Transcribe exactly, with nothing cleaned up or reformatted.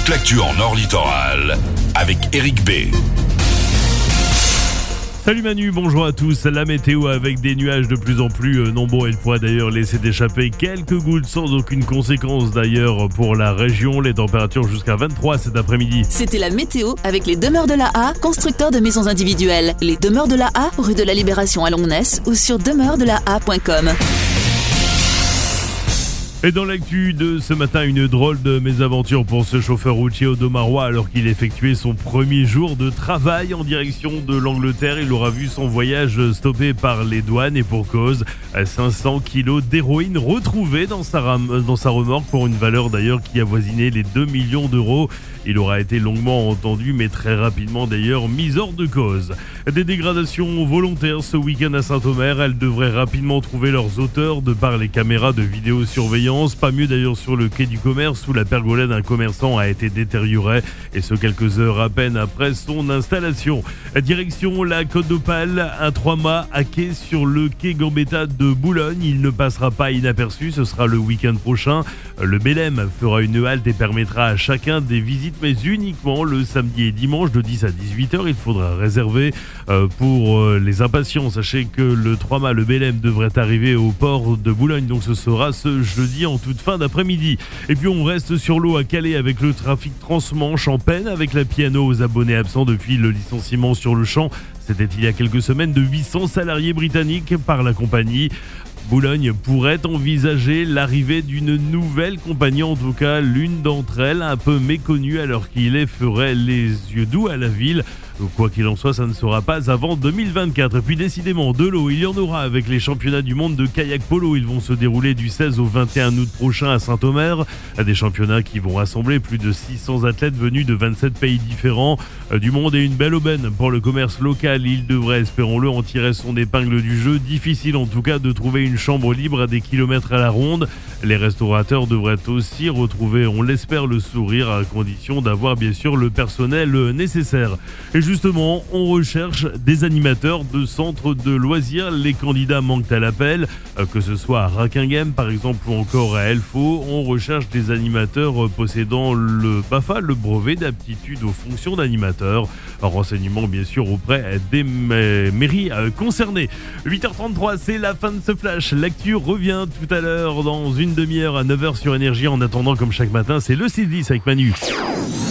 toute l'actu en Nord Littoral avec Eric B. Salut Manu, bonjour à tous. La météo avec des nuages de plus en plus nombreux. Il pourrait d'ailleurs laisser échapper quelques gouttes sans aucune conséquence d'ailleurs pour la région. Les températures jusqu'à vingt-trois cet après-midi. C'était la météo avec les Demeures de la A, constructeurs de maisons individuelles. Les Demeures de la A, rue de la Libération à Longnes ou sur demeure de la a point com. Et dans l'actu de ce matin, une drôle de mésaventure pour ce chauffeur routier audomarois alors qu'il effectuait son premier jour de travail en direction de l'Angleterre. Il aura vu son voyage stoppé par les douanes et pour cause, cinq cents kilos d'héroïne retrouvés dans sa, ram- dans sa remorque pour une valeur d'ailleurs qui avoisinait les deux millions d'euros. Il aura été longuement entendu mais très rapidement d'ailleurs mis hors de cause. Des dégradations volontaires ce week-end à Saint-Omer. Elles devraient rapidement trouver leurs auteurs de par les caméras de vidéosurveillance. Pas mieux d'ailleurs sur le quai du commerce où la pergolade d'un commerçant a été détériorée et ce quelques heures à peine après son installation. Direction la Côte d'Opale, un trois-mâts à quai sur le quai Gambetta de Boulogne. Il ne passera pas inaperçu, ce sera le week-end prochain. Le Bélem fera une halte et permettra à chacun des visites mais uniquement le samedi et dimanche de dix à dix-huit heures. Il faudra réserver euh, pour euh, les impatients. Sachez que le trois-mâts, le Bélem devrait arriver au port de Boulogne, donc ce sera ce jeudi en toute fin d'après-midi. Et puis on reste sur l'eau à Calais avec le trafic transmanche en peine avec la P and O aux abonnés absents depuis le licenciement sur le champ. C'était il y a quelques semaines de huit cents salariés britanniques par la compagnie. Boulogne pourrait envisager l'arrivée d'une nouvelle compagnie, en tout cas l'une d'entre elles, un peu méconnue alors qu'il est, ferait les yeux doux à la ville. Quoi qu'il en soit, ça ne sera pas avant deux mille vingt-quatre. Et puis décidément, de l'eau, il y en aura avec les championnats du monde de kayak polo. Ils vont se dérouler du seize au vingt et un août prochain à Saint-Omer. Des championnats qui vont rassembler plus de six cents athlètes venus de vingt-sept pays différents du monde et une belle aubaine pour le commerce local. Il devrait, espérons-le, en tirer son épingle du jeu. Difficile en tout cas de trouver une chambre libre à des kilomètres à la ronde. Les restaurateurs devraient aussi retrouver, on l'espère, le sourire à condition d'avoir bien sûr le personnel nécessaire. Et justement, on recherche des animateurs de centres de loisirs. Les candidats manquent à l'appel, que ce soit à Rakinghem par exemple ou encore à Elfo. On recherche des animateurs possédant le B A F A, le brevet d'aptitude aux fonctions d'animateur. Renseignement bien sûr auprès des mairies concernées. huit heures trente-trois, c'est la fin de ce flash. L'actu revient tout à l'heure dans une demi-heure à neuf heures sur Énergie. En attendant, comme chaque matin, c'est le six dix avec Manu.